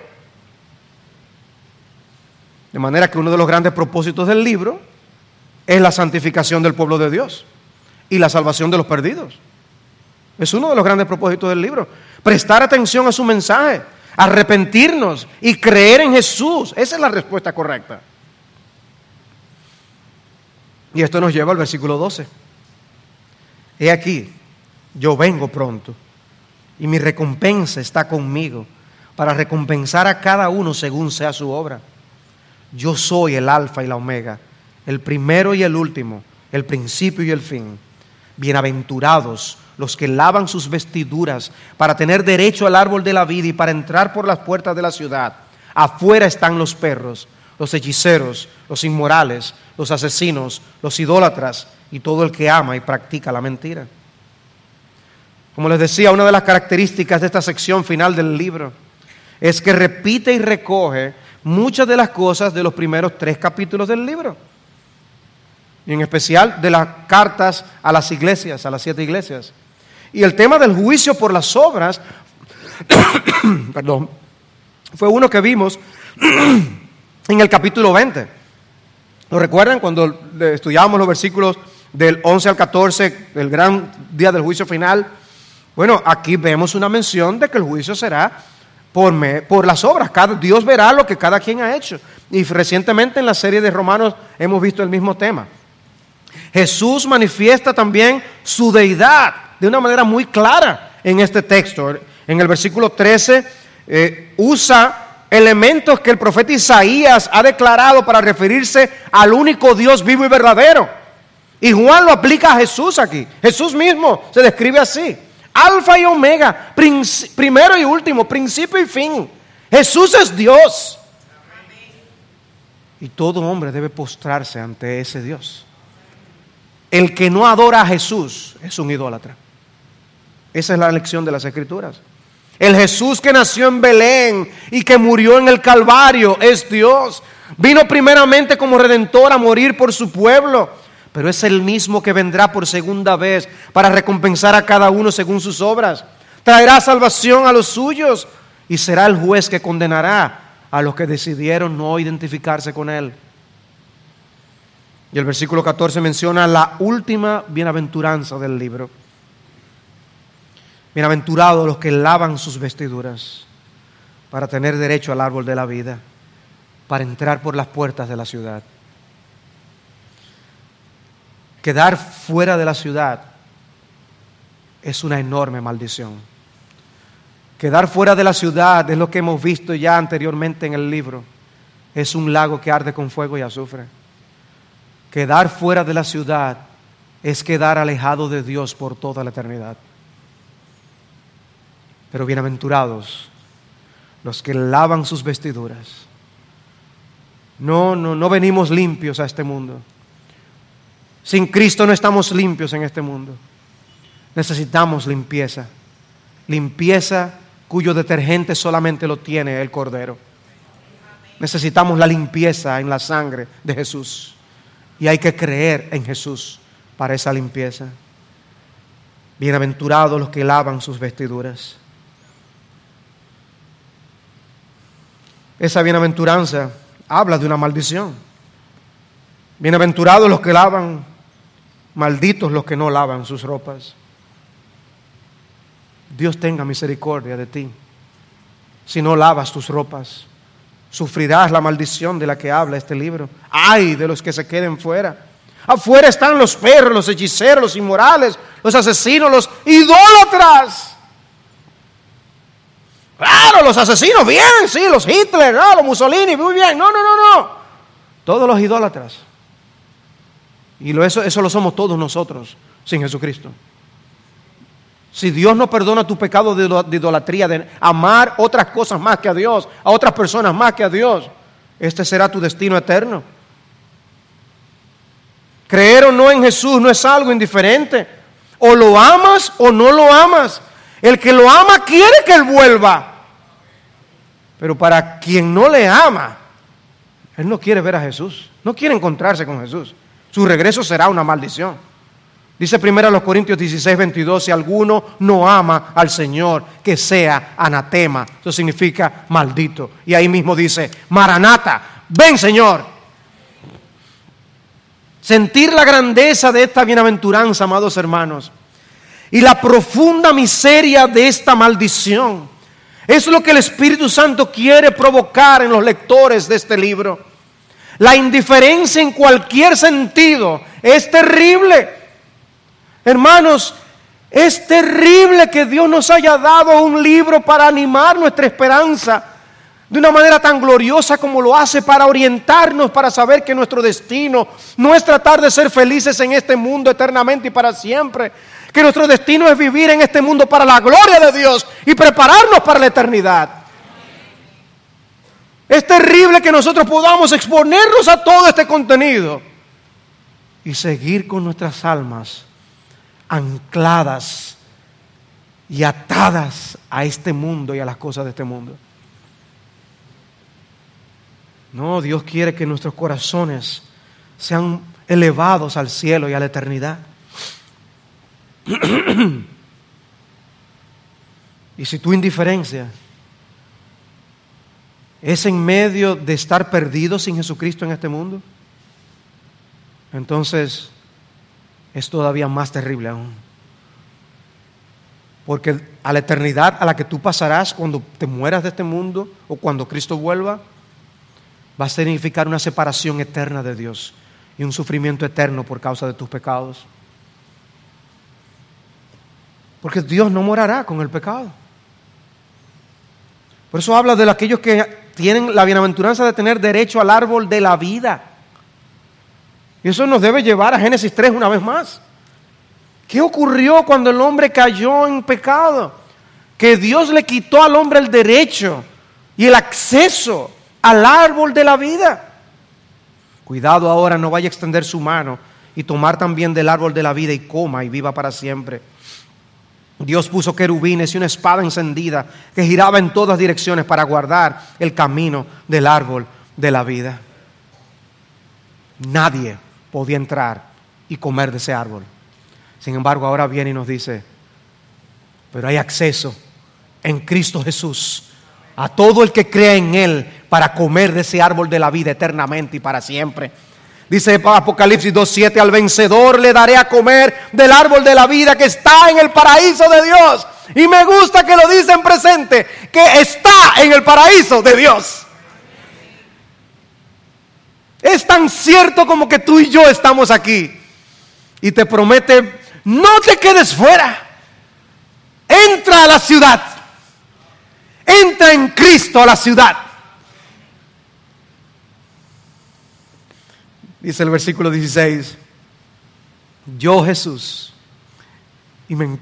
De manera que uno de los grandes propósitos del libro es la santificación del pueblo de Dios y la salvación de los perdidos. Es uno de los grandes propósitos del libro. Prestar atención a su mensaje, arrepentirnos y creer en Jesús. Esa es la respuesta correcta. Y esto nos lleva al versículo 12. He aquí, yo vengo pronto y mi recompensa está conmigo para recompensar a cada uno según sea su obra. Yo soy el Alfa y la Omega, el primero y el último, el principio y el fin. Bienaventurados los que lavan sus vestiduras para tener derecho al árbol de la vida y para entrar por las puertas de la ciudad. Afuera están los perros, los hechiceros, los inmorales, los asesinos, los idólatras y todo el que ama y practica la mentira. Como les decía, una de las características de esta sección final del libro es que repite y recoge muchas de las cosas de los primeros 3 capítulos del libro. Y en especial de las cartas a las iglesias, a las 7 iglesias. Y el tema del juicio por las obras, perdón, fue uno que vimos en el capítulo 20. ¿Lo recuerdan cuando estudiábamos los versículos del 11 al 14, del gran día del juicio final? Bueno, aquí vemos una mención de que el juicio será por las obras. Dios verá lo que cada quien ha hecho. Y recientemente en la serie de Romanos hemos visto el mismo tema. Jesús manifiesta también su deidad de una manera muy clara en este texto. En el versículo 13 usa elementos que el profeta Isaías ha declarado para referirse al único Dios vivo y verdadero. Y Juan lo aplica a Jesús aquí. Jesús mismo se describe así: Alfa y Omega, primero y último, principio y fin. Jesús es Dios. Y todo hombre debe postrarse ante ese Dios. El que no adora a Jesús es un idólatra. Esa es la lección de las Escrituras. El Jesús que nació en Belén y que murió en el Calvario es Dios. Vino primeramente como redentor a morir por su pueblo, pero es el mismo que vendrá por segunda vez para recompensar a cada uno según sus obras. Traerá salvación a los suyos y será el juez que condenará a los que decidieron no identificarse con él. Y el versículo 14 menciona la última bienaventuranza del libro. Bienaventurados los que lavan sus vestiduras para tener derecho al árbol de la vida, para entrar por las puertas de la ciudad. Quedar fuera de la ciudad es una enorme maldición. Quedar fuera de la ciudad es lo que hemos visto ya anteriormente en el libro. Es un lago que arde con fuego y azufre. Quedar fuera de la ciudad es quedar alejado de Dios por toda la eternidad. Pero bienaventurados los que lavan sus vestiduras. No venimos limpios a este mundo. Sin Cristo no estamos limpios en este mundo. Necesitamos limpieza. Limpieza cuyo detergente solamente lo tiene el Cordero. Necesitamos la limpieza en la sangre de Jesús. Y hay que creer en Jesús para esa limpieza. Bienaventurados los que lavan sus vestiduras. Esa bienaventuranza habla de una maldición. Bienaventurados los que lavan, malditos los que no lavan sus ropas. Dios tenga misericordia de ti. Si no lavas tus ropas, sufrirás la maldición de la que habla este libro. ¡Ay de los que se queden fuera! Afuera están los perros, los hechiceros, los inmorales, los asesinos, los idólatras. Claro, los asesinos, bien, sí, los Hitler, no, los Mussolini, muy bien. No. Todos los idólatras. Y eso lo somos todos nosotros sin Jesucristo. Si Dios no perdona tu pecado de idolatría, de amar otras cosas más que a Dios, a otras personas más que a Dios, este será tu destino eterno. Creer o no en Jesús no es algo indiferente. O lo amas o no lo amas. El que lo ama quiere que Él vuelva. Pero para quien no le ama, él no quiere ver a Jesús. No quiere encontrarse con Jesús. Su regreso será una maldición. Dice 1 Corintios 16:22, si alguno no ama al Señor, que sea anatema. Eso significa maldito. Y ahí mismo dice, Maranata, ven Señor. Sentir la grandeza de esta bienaventuranza, amados hermanos, y la profunda miseria de esta maldición, es lo que el Espíritu Santo quiere provocar en los lectores de este libro. La indiferencia en cualquier sentido es terrible. Hermanos, Es terrible que Dios nos haya dado un libro para animar nuestra esperanza de una manera tan gloriosa como lo hace, para orientarnos, para saber que nuestro destino no es tratar de ser felices en este mundo eternamente y para siempre, que nuestro destino es vivir en este mundo para la gloria de Dios y prepararnos para la eternidad. Es terrible que nosotros podamos exponernos a todo este contenido y seguir con nuestras almas ancladas y atadas a este mundo y a las cosas de este mundo. No, Dios quiere que nuestros corazones sean elevados al cielo y a la eternidad. Y si tu indiferencia es en medio de estar perdido sin Jesucristo en este mundo, entonces es todavía más terrible aún. Porque a la eternidad a la que tú pasarás cuando te mueras de este mundo o cuando Cristo vuelva, va a significar una separación eterna de Dios y un sufrimiento eterno por causa de tus pecados. Porque Dios no morará con el pecado. Por eso habla de aquellos que tienen la bienaventuranza de tener derecho al árbol de la vida. Y eso nos debe llevar a Génesis 3 una vez más. ¿Qué ocurrió cuando el hombre cayó en pecado? Que Dios le quitó al hombre el derecho y el acceso al árbol de la vida. Cuidado ahora, no vaya a extender su mano y tomar también del árbol de la vida y coma y viva para siempre. Dios puso querubines y una espada encendida que giraba en todas direcciones para guardar el camino del árbol de la vida. Nadie podía entrar y comer de ese árbol. Sin embargo, ahora viene y nos dice, pero hay acceso en Cristo Jesús a todo el que cree en Él para comer de ese árbol de la vida eternamente y para siempre. Dice Apocalipsis 2:7, al vencedor le daré a comer del árbol de la vida que está en el paraíso de Dios. Y me gusta que lo dice en presente, que está en el paraíso de Dios. Es tan cierto como que tú y yo estamos aquí. Y te promete, no te quedes fuera. Entra a la ciudad. Entra en Cristo a la ciudad. Dice el versículo 16, yo Jesús, y me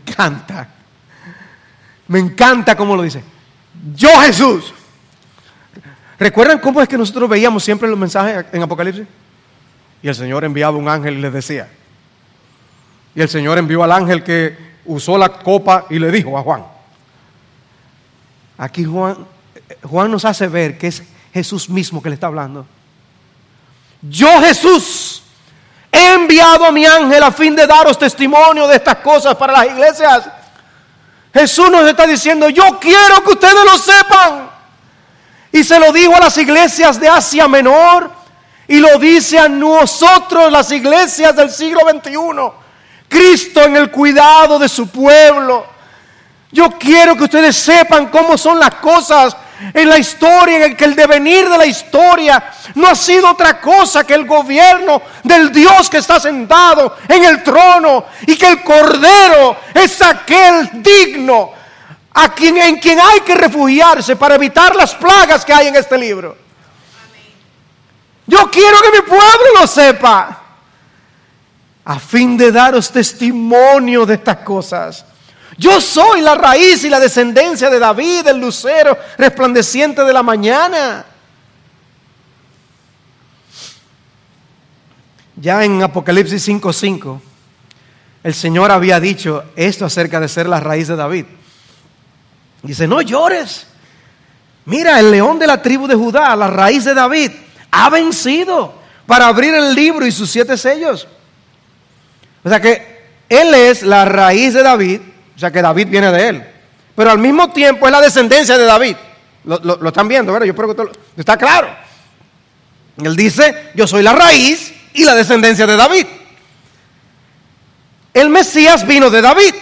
encanta cómo lo dice, yo Jesús. ¿Recuerdan cómo es que nosotros veíamos siempre los mensajes en Apocalipsis? Y el Señor enviaba un ángel y les decía, y el Señor envió al ángel que usó la copa y le dijo a Juan. Aquí Juan nos hace ver que es Jesús mismo que le está hablando. Yo Jesús he enviado a mi ángel a fin de daros testimonio de estas cosas para las iglesias. Jesús nos está diciendo, yo quiero que ustedes lo sepan. Y se lo dijo a las iglesias de Asia Menor y lo dice a nosotros, las iglesias del siglo XXI. Cristo en el cuidado de su pueblo. Yo quiero que ustedes sepan cómo son las cosas en la historia, en el que el devenir de la historia no ha sido otra cosa que el gobierno del Dios que está sentado en el trono, y que el Cordero es aquel digno en quien hay que refugiarse para evitar las plagas que hay en este libro. Yo quiero que mi pueblo lo sepa, a fin de daros testimonio de estas cosas. Yo soy la raíz y la descendencia de David, el lucero resplandeciente de la mañana. Ya en Apocalipsis 5:5, el Señor había dicho esto acerca de ser la raíz de David. Dice, no llores. Mira, el león de la tribu de Judá, la raíz de David, ha vencido para abrir el libro y sus 7 sellos. O sea que Él es la raíz de David. O sea que David viene de él, pero al mismo tiempo es la descendencia de David. Lo están viendo, ¿verdad? Yo creo que está claro. Él dice, yo soy la raíz y la descendencia de David. El Mesías vino de David.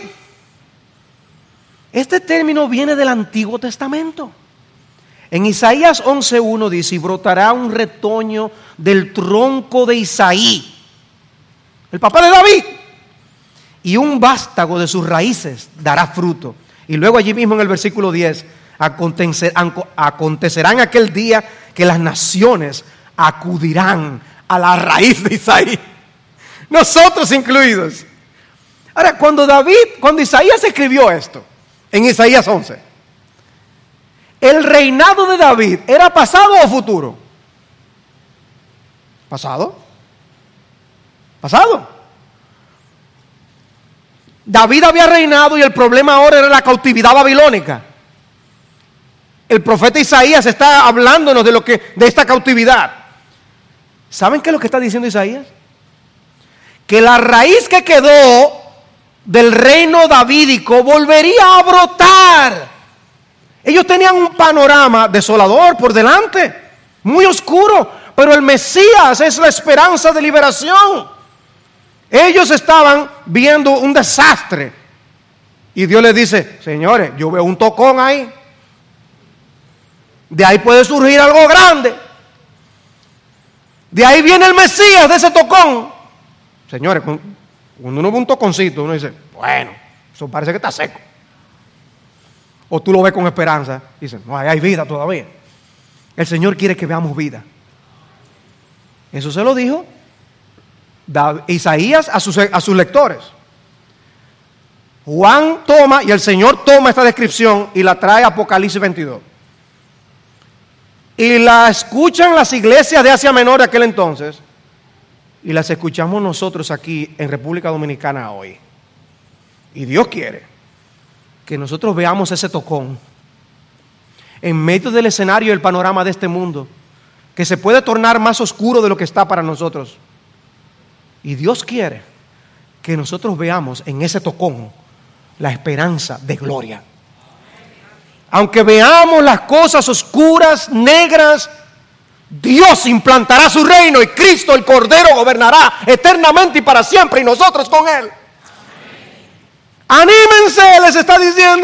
Este término viene del Antiguo Testamento. En Isaías 11:1 dice, y brotará un retoño del tronco de Isaí, el papá de David, y un vástago de sus raíces dará fruto. Y luego allí mismo en el versículo 10, acontecerá en aquel día que las naciones acudirán a la raíz de Isaías, nosotros incluidos. Ahora, cuando Isaías escribió esto, en Isaías 11, ¿el reinado de David era pasado o futuro? ¿Pasado? ¿Pasado? David había reinado y el problema ahora era la cautividad babilónica. El profeta Isaías está hablándonos de esta cautividad. ¿Saben qué es lo que está diciendo Isaías? Que la raíz que quedó del reino davídico volvería a brotar. Ellos tenían un panorama desolador por delante, muy oscuro, pero el Mesías es la esperanza de liberación. Ellos estaban viendo un desastre y Dios les dice: señores, yo veo un tocón ahí, de ahí puede surgir algo grande, de ahí viene el Mesías de ese tocón. Señores, cuando uno ve un toconcito, uno dice: bueno, eso parece que está seco. O tú lo ves con esperanza y dices: no, hay vida todavía. El Señor quiere que veamos vida. Eso se lo dijo Isaías a sus lectores. Juan toma, y el Señor toma esta descripción y la trae a Apocalipsis 22. Y la escuchan las iglesias de Asia Menor de aquel entonces, y las escuchamos nosotros aquí en República Dominicana hoy. Y Dios quiere que nosotros veamos ese tocón en medio del escenario y el panorama de este mundo, que se puede tornar más oscuro de lo que está para nosotros. Y Dios quiere que nosotros veamos en ese tocón la esperanza de gloria. Aunque veamos las cosas oscuras, negras, Dios implantará su reino y Cristo el Cordero gobernará eternamente y para siempre, y nosotros con Él. Anímense, les está diciendo.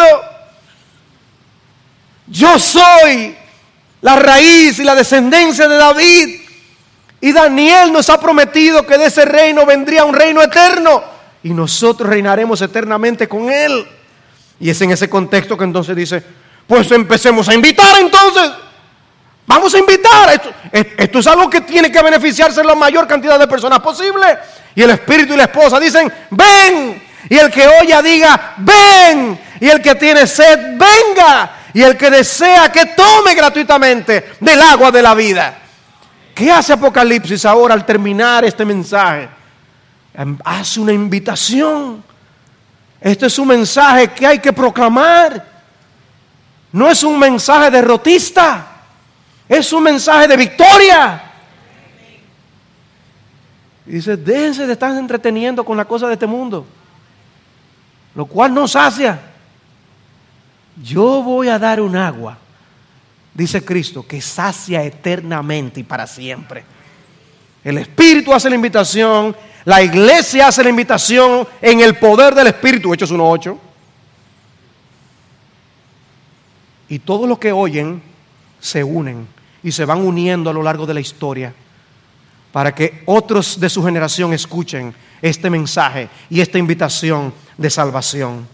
Yo soy la raíz y la descendencia de David. Y Daniel nos ha prometido que de ese reino vendría un reino eterno y nosotros reinaremos eternamente con Él. Y es en ese contexto que entonces dice: pues empecemos a invitar entonces. Vamos a invitar. Esto es algo que tiene que beneficiarse la mayor cantidad de personas posible. Y el espíritu y la esposa dicen: ven. Y el que oya diga: ven. Y el que tiene sed, venga. Y el que desea, que tome gratuitamente del agua de la vida. ¿Qué hace Apocalipsis ahora al terminar este mensaje? Hace una invitación. Este es un mensaje que hay que proclamar. No es un mensaje derrotista. Es un mensaje de victoria. Dice: déjense de estar entreteniendo con las cosas de este mundo, lo cual no sacia. Yo voy a dar un agua, dice Cristo, que sacia eternamente y para siempre. El Espíritu hace la invitación, la iglesia hace la invitación en el poder del Espíritu, Hechos 1:8. Y todos los que oyen se unen y se van uniendo a lo largo de la historia para que otros de su generación escuchen este mensaje y esta invitación de salvación.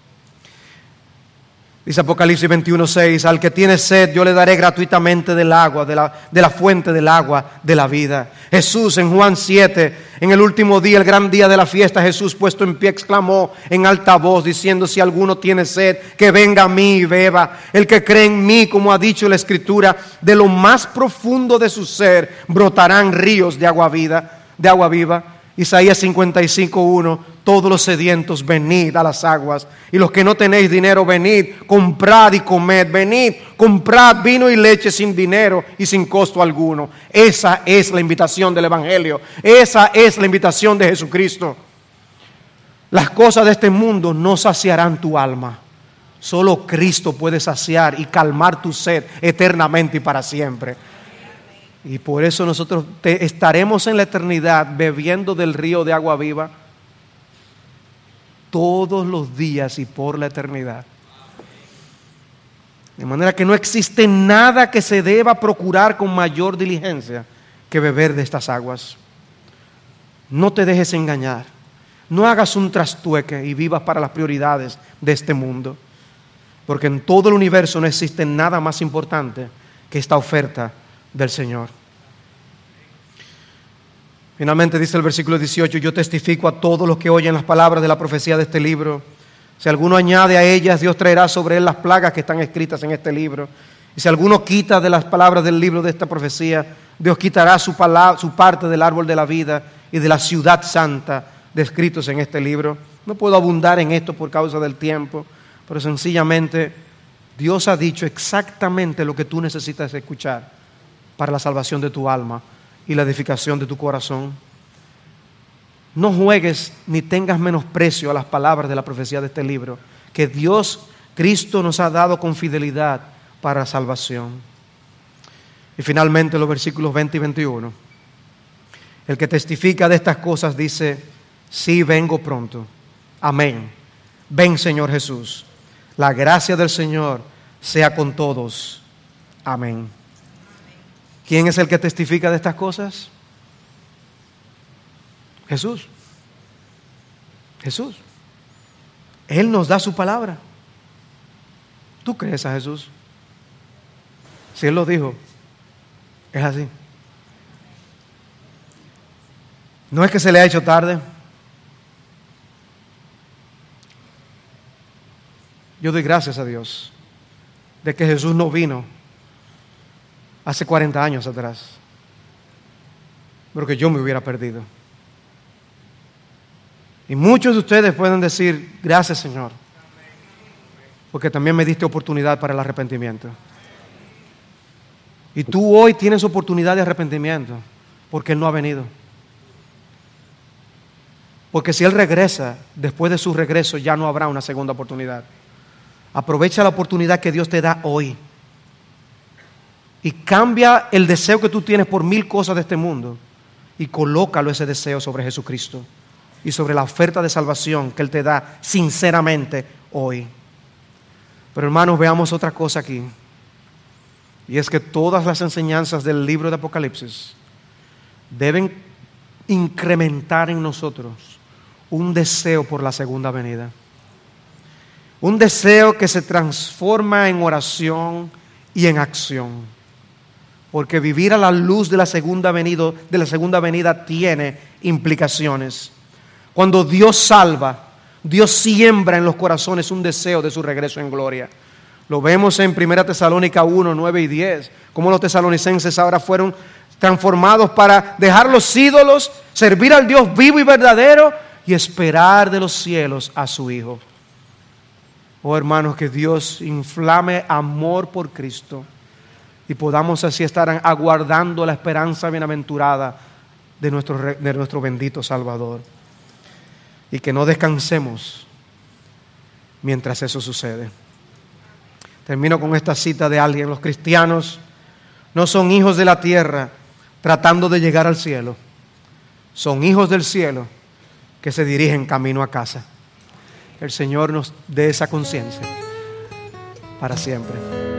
Dice Apocalipsis 21:6: al que tiene sed yo le daré gratuitamente del agua, de la fuente del agua de la vida. Jesús en Juan 7, en el último día, el gran día de la fiesta, Jesús puesto en pie exclamó en alta voz diciendo: si alguno tiene sed, que venga a mí y beba. El que cree en mí, como ha dicho la Escritura, de lo más profundo de su ser brotarán ríos de agua viva. Isaías 55:1: todos los sedientos, venid a las aguas, y los que no tenéis dinero, venid, comprad y comed. Venid, comprad vino y leche sin dinero y sin costo alguno. Esa es la invitación del Evangelio. Esa es la invitación de Jesucristo. Las cosas de este mundo no saciarán tu alma. Solo Cristo puede saciar y calmar tu sed eternamente y para siempre. Y por eso nosotros estaremos en la eternidad bebiendo del río de agua viva todos los días y por la eternidad. De manera que no existe nada que se deba procurar con mayor diligencia que beber de estas aguas. No te dejes engañar. no hagas un trastueque y vivas para las prioridades de este mundo. Porque en todo el universo no existe nada más importante que esta oferta del Señor. Finalmente dice el versículo 18: yo testifico a todos los que oyen las palabras de la profecía de este libro. Si alguno añade a ellas, Dios traerá sobre él las plagas que están escritas en este libro. Y si alguno quita de las palabras del libro de esta profecía, Dios quitará su parte del árbol de la vida y de la ciudad santa descritos en este libro. No puedo abundar en esto por causa del tiempo, pero sencillamente Dios ha dicho exactamente lo que tú necesitas escuchar para la salvación de tu alma y la edificación de tu corazón. No juegues ni tengas menosprecio a las palabras de la profecía de este libro, que Dios, Cristo, nos ha dado con fidelidad para salvación. Y finalmente los versículos 20 y 21. El que testifica de estas cosas dice: sí, vengo pronto. Amén. Ven, Señor Jesús. La gracia del Señor sea con todos. Amén. ¿Quién es el que testifica de estas cosas? Jesús. Jesús. Él nos da su palabra. ¿Tú crees a Jesús? Si Él lo dijo, es así. No es que se le ha hecho tarde. Yo doy gracias a Dios de que Jesús no vino hace 40 años atrás, porque yo me hubiera perdido. Y muchos de ustedes pueden decir: gracias, Señor, porque también me diste oportunidad para el arrepentimiento. Y tú hoy tienes oportunidad de arrepentimiento porque Él no ha venido. Porque si Él regresa, después de su regreso ya no habrá una segunda oportunidad. Aprovecha la oportunidad que Dios te da hoy y cambia el deseo que tú tienes por 1000 cosas de este mundo y colócalo ese deseo sobre Jesucristo y sobre la oferta de salvación que Él te da sinceramente hoy. Pero hermanos, veamos otra cosa aquí, y es que todas las enseñanzas del libro de Apocalipsis deben incrementar en nosotros un deseo por la segunda venida. Un deseo que se transforma en oración y en acción. Porque vivir a la luz de la segunda venida tiene implicaciones. Cuando Dios salva, Dios siembra en los corazones un deseo de su regreso en gloria. Lo vemos en 1 Tesalónica 1, 9 y 10, cómo los tesalonicenses ahora fueron transformados para dejar los ídolos, servir al Dios vivo y verdadero y esperar de los cielos a su Hijo. Oh hermanos, que Dios inflame amor por Cristo y podamos así estar aguardando la esperanza bienaventurada de nuestro bendito Salvador. Y que no descansemos mientras eso sucede. Termino con esta cita de alguien: los cristianos no son hijos de la tierra tratando de llegar al cielo, son hijos del cielo que se dirigen camino a casa. El Señor nos dé esa conciencia para siempre.